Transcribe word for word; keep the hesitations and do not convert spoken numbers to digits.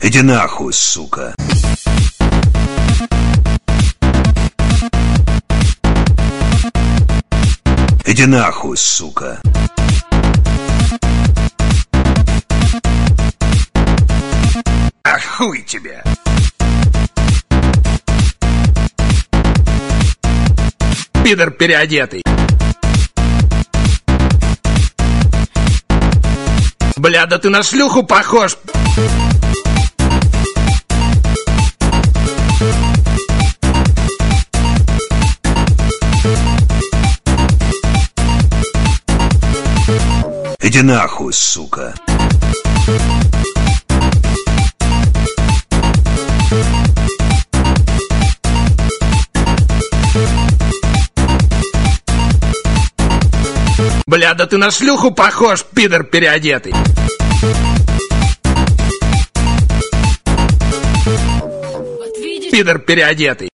Иди нахуй, сука. Иди нахуй, сука. А хуй тебе. Пидор переодетый. Бля, да ты на шлюху похож. Иди нахуй, сука. Бля, да ты на шлюху похож, пидор переодетый. Пидор переодетый.